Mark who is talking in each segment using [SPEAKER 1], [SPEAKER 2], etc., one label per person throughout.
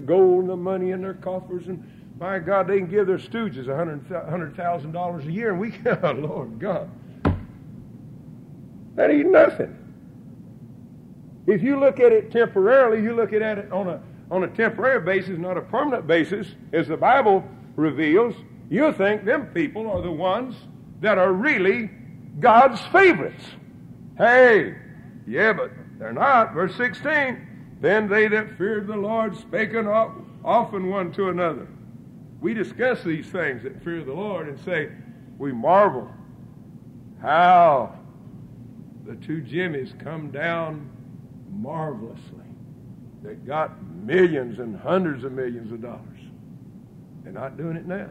[SPEAKER 1] gold and the money in their coffers, and my God, they can give their stooges $100,000 a year, and we can, oh, Lord God, that ain't nothing. If you look at it temporarily, you look at it on a temporary basis, not a permanent basis, as the Bible reveals, you think them people are the ones that are really God's favorites. Hey, yeah, but they're not. Verse 16, then they that feared the Lord spake often one to another. We discuss these things that fear the Lord and say, we marvel how the two Jimmies come down marvelously. They got millions and hundreds of millions of dollars. They're not doing it now.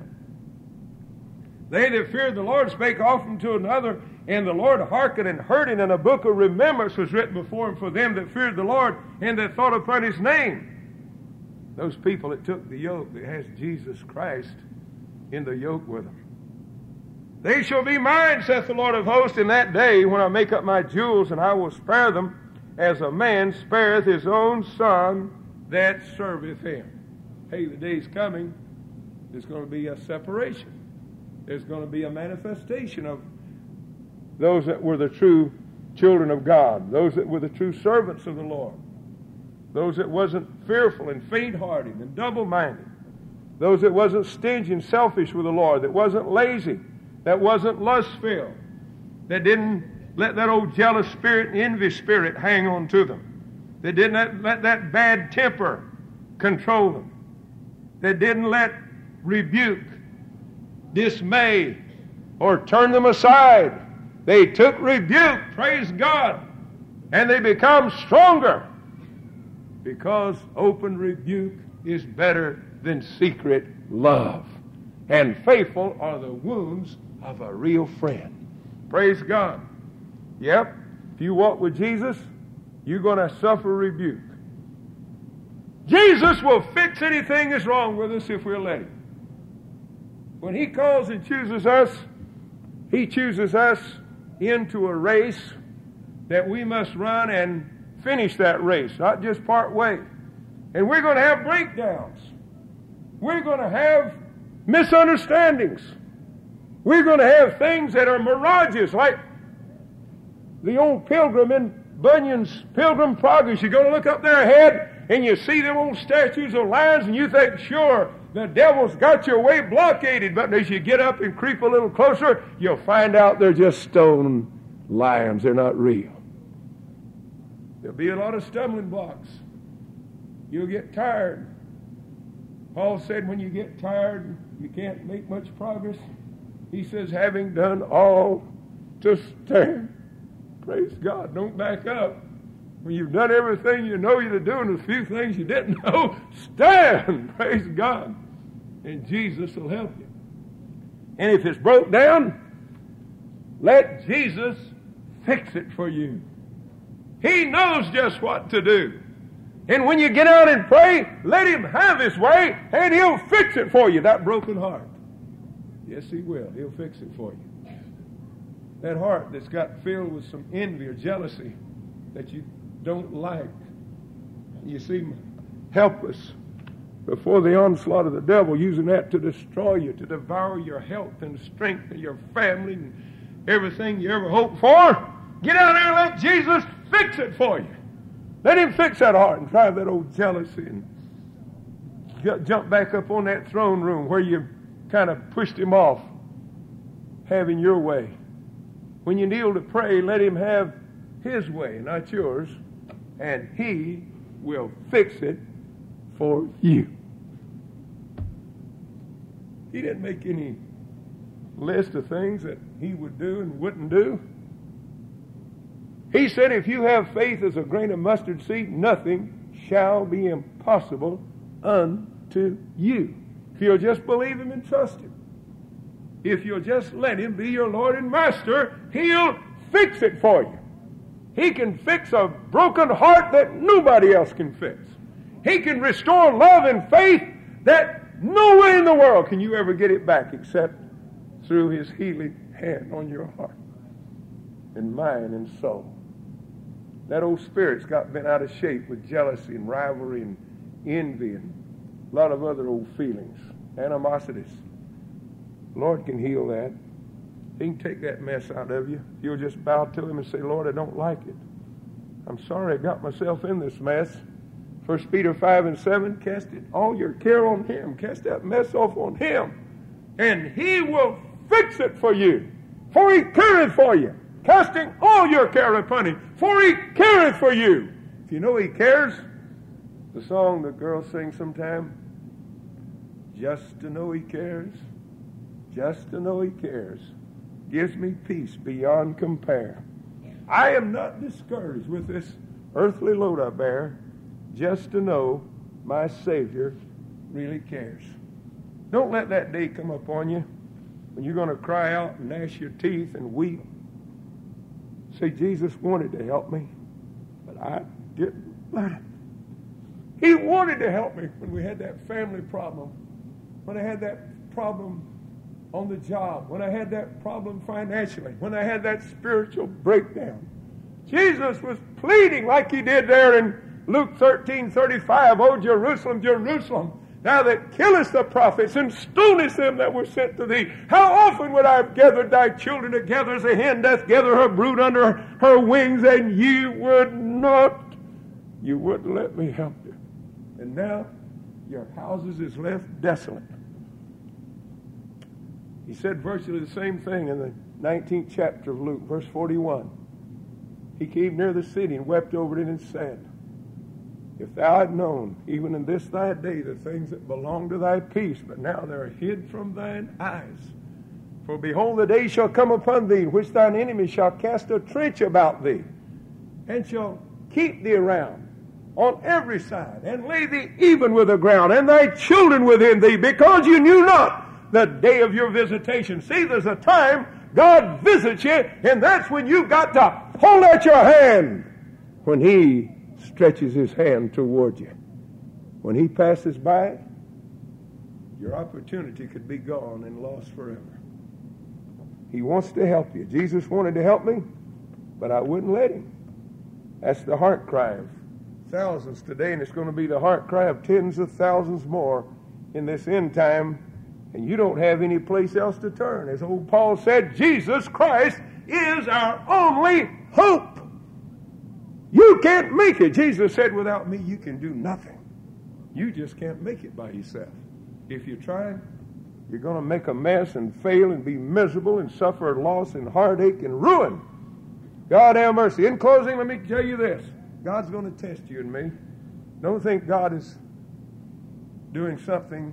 [SPEAKER 1] They that feared the Lord spake often to another, and the Lord hearkened and heard it, and a book of remembrance was written before him for them that feared the Lord and that thought upon his name. Those people that took the yoke, that has Jesus Christ in the yoke with them. They shall be mine, saith the Lord of hosts, in that day when I make up my jewels, and I will spare them as a man spareth his own son that serveth him. Hey, the day's coming. There's going to be a separation. There's going to be a manifestation of those that were the true children of God, those that were the true servants of the Lord, those that wasn't fearful and faint-hearted and double-minded, those that wasn't stingy and selfish with the Lord, that wasn't lazy, that wasn't lust-filled, that didn't let that old jealous spirit and envy spirit hang on to them, that didn't let that bad temper control them, that didn't let rebuke, dismay, or turn them aside. They took rebuke, praise God, and they become stronger, because open rebuke is better than secret love. And faithful are the wounds of a real friend. Praise God. Yep, if you walk with Jesus, you're going to suffer rebuke. Jesus will fix anything that's wrong with us if we'll let him. When he calls and chooses us, he chooses us into a race that we must run and finish that race, not just part way. And we're going to have breakdowns. We're going to have misunderstandings. We're going to have things that are mirages, like the old pilgrim in Bunyan's Pilgrim Progress. You're going to look up there ahead and you see them old statues of lions, and you think, sure, the devil's got your way blockaded. But as you get up and creep a little closer, you'll find out they're just stone lions. They're not real. There'll be a lot of stumbling blocks. You'll get tired. Paul said when you get tired, you can't make much progress. He says, having done all to stand. Praise God. Don't back up. When you've done everything you know you're doing, a few things you didn't know, stand. Praise God. And Jesus will help you. And if it's broke down, let Jesus fix it for you. He knows just what to do. And when you get out and pray, let him have his way, and he'll fix it for you, that broken heart. Yes, he will. He'll fix it for you. That heart that's got filled with some envy or jealousy that you don't like. You seem helpless before the onslaught of the devil, using that to destroy you, to devour your health and strength and your family and everything you ever hoped for. Get out there and let Jesus fix it for you. Let him fix that heart and drive that old jealousy and jump back up on that throne room where you kind of pushed him off, having your way. When you kneel to pray, let him have his way, not yours, and he will fix it for you. He didn't make any list of things that he would do and wouldn't do. He said, if you have faith as a grain of mustard seed, nothing shall be impossible unto you. If you'll just believe him and trust him. If you'll just let him be your Lord and Master, he'll fix it for you. He can fix a broken heart that nobody else can fix. He can restore love and faith that no way in the world can you ever get it back except through his healing hand on your heart and mind and soul. That old spirit's got bent out of shape with jealousy and rivalry and envy and a lot of other old feelings, animosities. The Lord can heal that. He can take that mess out of you. You'll just bow to Him and say, Lord, I don't like it. I'm sorry I got myself in this mess. 1 Peter 5:7, cast it all your care on Him. Cast that mess off on Him. And He will fix it for you. For He careth for you. Casting all your care upon Him. For He careth for you. If you know He cares, the song the girls sing sometime, just to know He cares, just to know He cares, gives me peace beyond compare. I am not discouraged with this earthly load I bear, just to know my Savior really cares. Don't let that day come upon you when you're going to cry out and gnash your teeth and weep. Say, Jesus wanted to help me, but I didn't let Him. He wanted to help me when we had that family problem, when I had that problem on the job, when I had that problem financially, when I had that spiritual breakdown. Jesus was pleading like He did there in Luke 13:35, O Jerusalem, Jerusalem, thou that killest the prophets and stonest them that were sent to thee. How often would I have gathered thy children together as a hen doth gather her brood under her wings, and ye would not. You wouldn't let me help you. And now your houses is left desolate. He said virtually the same thing in the 19th chapter of Luke, verse 41. He came near the city and wept over it and said, if thou had known, even in this thy day, the things that belong to thy peace, but now they are hid from thine eyes. For behold, the day shall come upon thee, in which thine enemy shall cast a trench about thee, and shall keep thee around on every side, and lay thee even with the ground, and thy children within thee, because you knew not the day of your visitation. See, there's a time God visits you, and that's when you've got to hold out your hand when He stretches His hand toward you. When He passes by, your opportunity could be gone and lost forever. He wants to help you. Jesus wanted to help me, but I wouldn't let Him. That's the heart cry of thousands today, and it's going to be the heart cry of tens of thousands more in this end time, and you don't have any place else to turn. As old Paul said, Jesus Christ is our only hope. You can't make it. Jesus said, without me, you can do nothing. You just can't make it by yourself. If you try, you're going to make a mess and fail and be miserable and suffer loss and heartache and ruin. God have mercy. In closing, let me tell you this. God's going to test you and me. Don't think God is doing something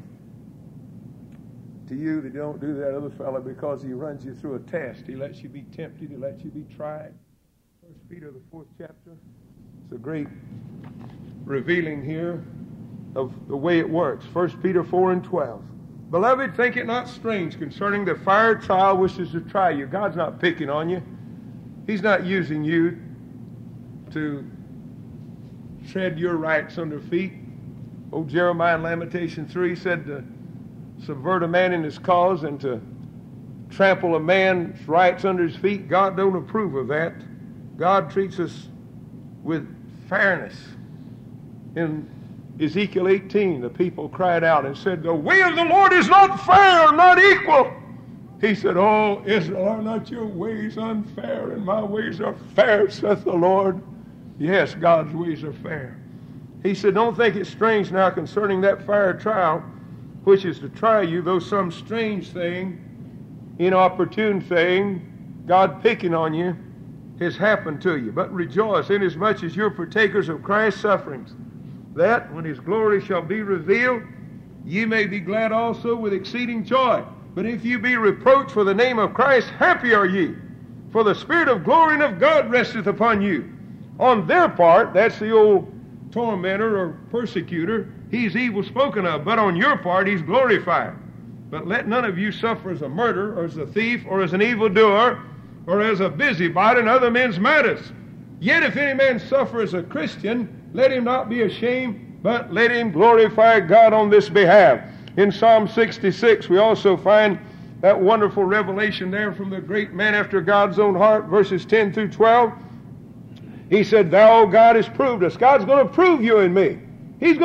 [SPEAKER 1] to you that you don't do to that other fellow because He runs you through a test. He lets you be tempted. He lets you be tried. 1 Peter, the 4th chapter. It's a great revealing here of the way it works. 1 Peter 4:12. Beloved, think it not strange concerning the fire trial which is to try you. God's not picking on you. He's not using you to tread your rights under feet. Old Jeremiah in Lamentation 3 said to subvert a man in his cause and to trample a man's rights under his feet. God don't approve of that. God treats us with fairness. In Ezekiel 18, the people cried out and said, the way of the Lord is not fair, not equal. He said, oh, Israel, are not your ways unfair, and my ways are fair, saith the Lord. Yes, God's ways are fair. He said, don't think it strange now concerning that fire trial, which is to try you, though some strange thing, inopportune thing, God picking on you, has happened to you. But rejoice, inasmuch as you're partakers of Christ's sufferings, that when His glory shall be revealed, ye may be glad also with exceeding joy. But if you be reproached for the name of Christ, happy are ye, for the Spirit of glory and of God resteth upon you. On their part, that's the old tormentor or persecutor, he's evil spoken of, but on your part he's glorified. But let none of you suffer as a murderer, or as a thief, or as an evildoer, or as a busybody in other men's matters. Yet if any man suffer as a Christian, let him not be ashamed, but let him glorify God on this behalf. In Psalm 66, we also find that wonderful revelation there from the great man after God's own heart, verses 10 through 12. He said, thou, O God, hast proved us. God's going to prove you and me. He's going